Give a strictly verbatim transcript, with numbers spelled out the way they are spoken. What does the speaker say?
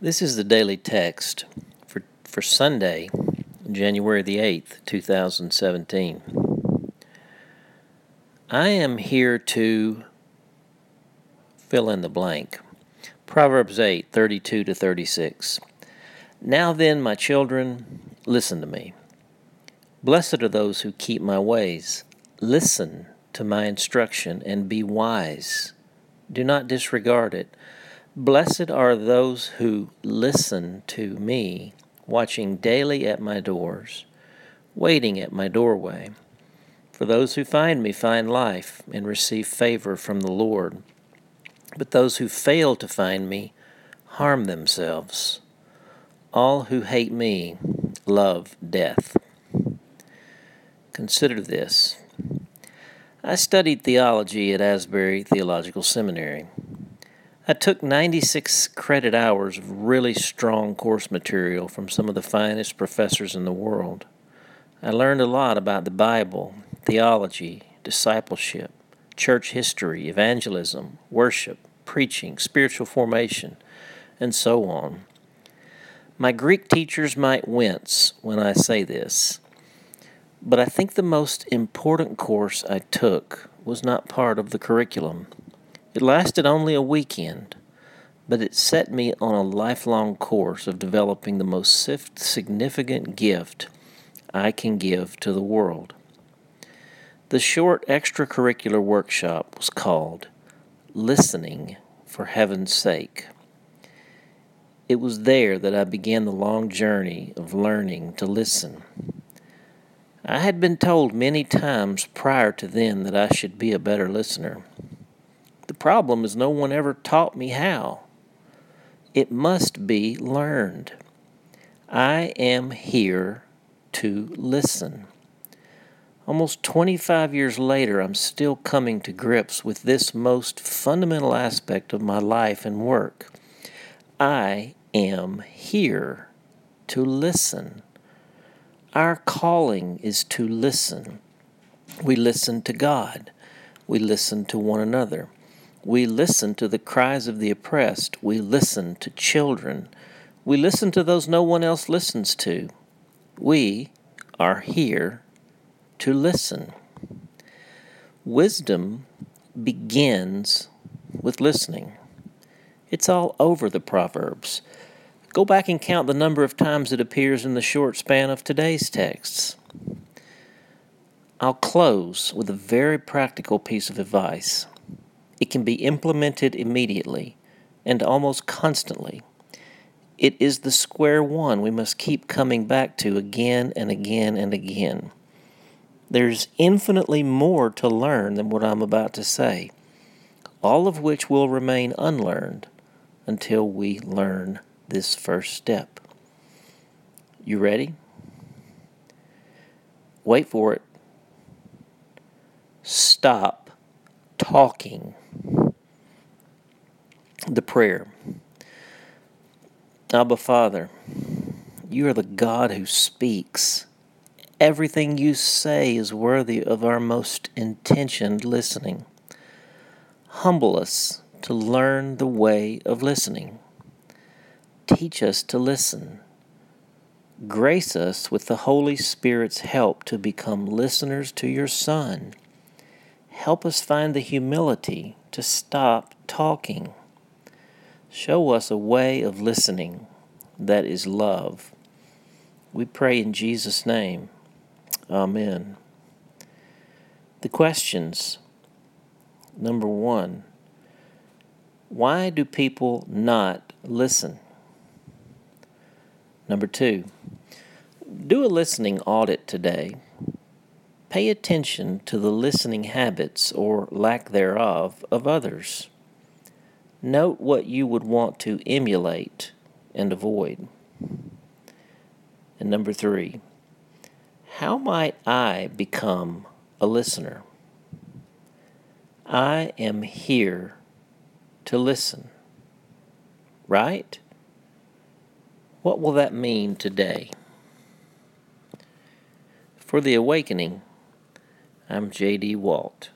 This is the daily text for, for Sunday, January the eighth, two thousand seventeen. I am here to fill in the blank. Proverbs eight, thirty-two to thirty-six. Now then, my children, listen to me. Blessed are those who keep my ways. Listen to my instruction and be wise. Do not disregard it. Blessed are those who listen to me, watching daily at my doors, waiting at my doorway. For those who find me find life and receive favor from the Lord. But those who fail to find me harm themselves. All who hate me love death. Consider this. I studied theology at Asbury Theological Seminary. I took ninety-six credit hours of really strong course material from some of the finest professors in the world. I learned a lot about the Bible, theology, discipleship, church history, evangelism, worship, preaching, spiritual formation, and so on. My Greek teachers might wince when I say this, but I think the most important course I took was not part of the curriculum. It lasted only a weekend, but it set me on a lifelong course of developing the most significant gift I can give to the world. The short extracurricular workshop was called Listening for Heaven's Sake. It was there that I began the long journey of learning to listen. I had been told many times prior to then that I should be a better listener. The problem is no one ever taught me how. It must be learned. I am here to listen. Almost twenty-five years later, I'm still coming to grips with this most fundamental aspect of my life and work. I am here to listen. Our calling is to listen. We listen to God. We listen to one another. We listen to the cries of the oppressed. We listen to children. We listen to those no one else listens to. We are here to listen. Wisdom begins with listening. It's all over the Proverbs. Go back and count the number of times it appears in the short span of today's texts. I'll close with a very practical piece of advice. It can be implemented immediately and almost constantly. It is the square one we must keep coming back to again and again and again. There's infinitely more to learn than what I'm about to say, all of which will remain unlearned until we learn this first step. You ready? Wait for it. Stop talking. The prayer. Abba, Father, you are the God who speaks. Everything you say is worthy of our most intentioned listening. Humble us to learn the way of listening. Teach us to listen. Grace us with the Holy Spirit's help to become listeners to your Son. Help us find the humility to stop talking. Show us a way of listening that is love. We pray in Jesus' name. Amen. The questions. Number one, why do people not listen? Number two, do a listening audit today. Pay attention to the listening habits or lack thereof of others. Note what you would want to emulate and avoid. And number three, how might I become a listener? I am here to listen. Right? What will that mean today? For The Awakening, I'm J D Walt.